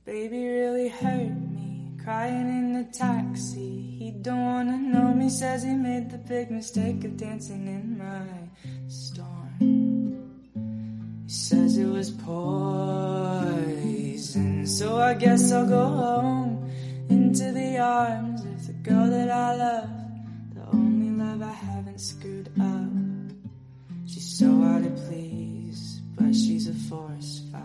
Baby really hurt me, crying in the taxi. He don't wanna know me, says he made the big mistake of dancing in my storm. He says it was poison, so I guess I'll go home, into the arms of the girl that I love, the only love I haven't screwed up. She's so hard to please, but she's a forest fire.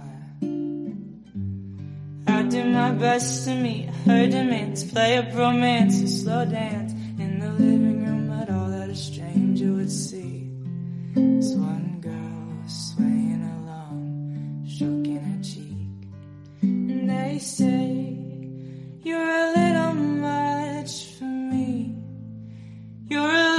I do my best to meet her demands, play up romance, a slow dance in the living room, but all that a stranger would see is one girl swaying along, stroking her cheek. And they say, you're a little much for me, you're a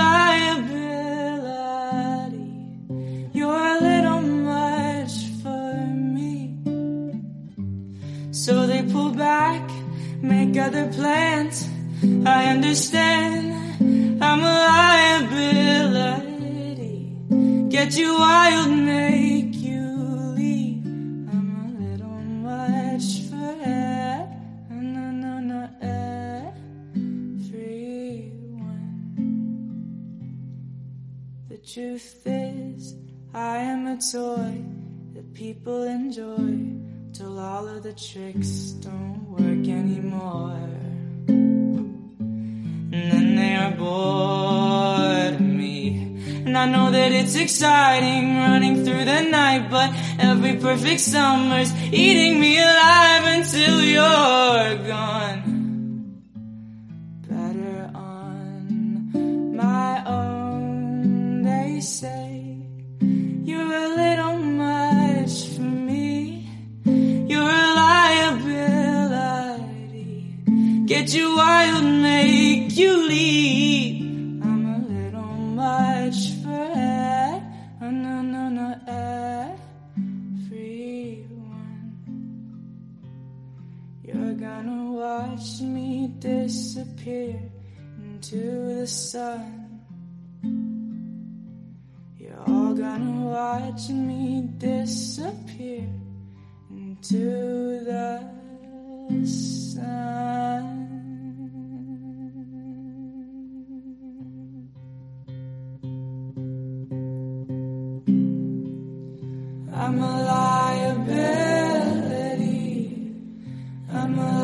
liability, you're a little much for me. So they pull back, make other plans. I understand, I'm a liability, get you wild, make you leave. I'm a little much for everyone. The truth is, I am a toy that people enjoy, till all of the tricks don't work anymore. And then they are bored of me, and I know that it's exciting running through the night, but every perfect summer's eating me alive until you're gone. Better on my own, they say, you're a little much for me, you're a liability, get you wild, make you leave. I'm a little much for everyone. You're gonna watch me disappear into the sun. You're all gonna watch me disappear into the sun. I'm a liability, I'm a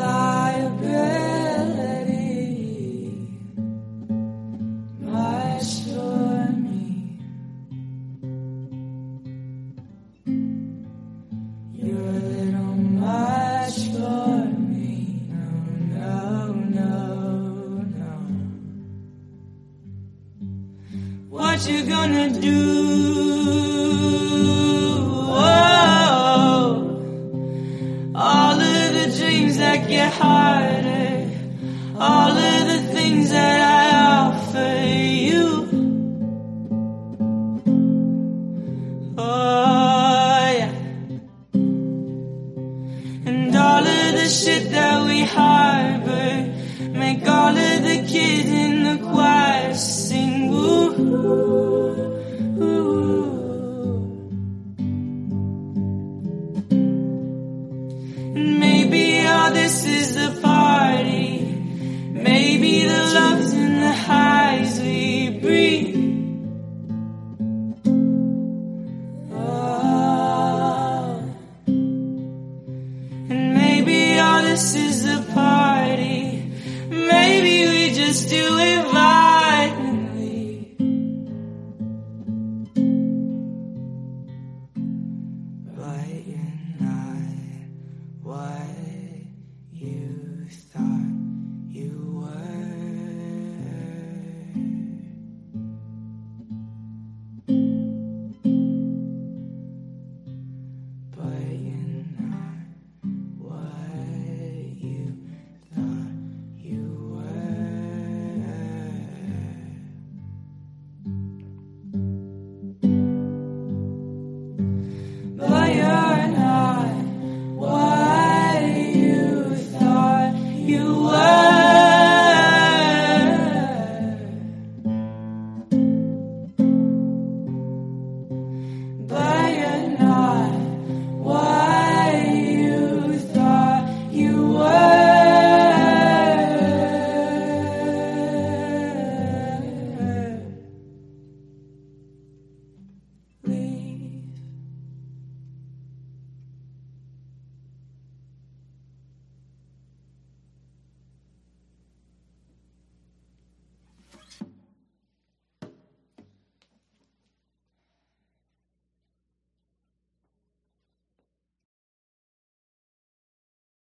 liability, much for me. You're a little much for me, no, no, no. What you gonna do? All of the dreams that get harder, all of the things that I offer you. Oh yeah. And all of the shit that we harbor make all of the kids in the choir sing woo, woo. And maybe all this is the party, maybe the loves and the highs we breathe. Oh. And maybe all this is the party, maybe we just do it vibe.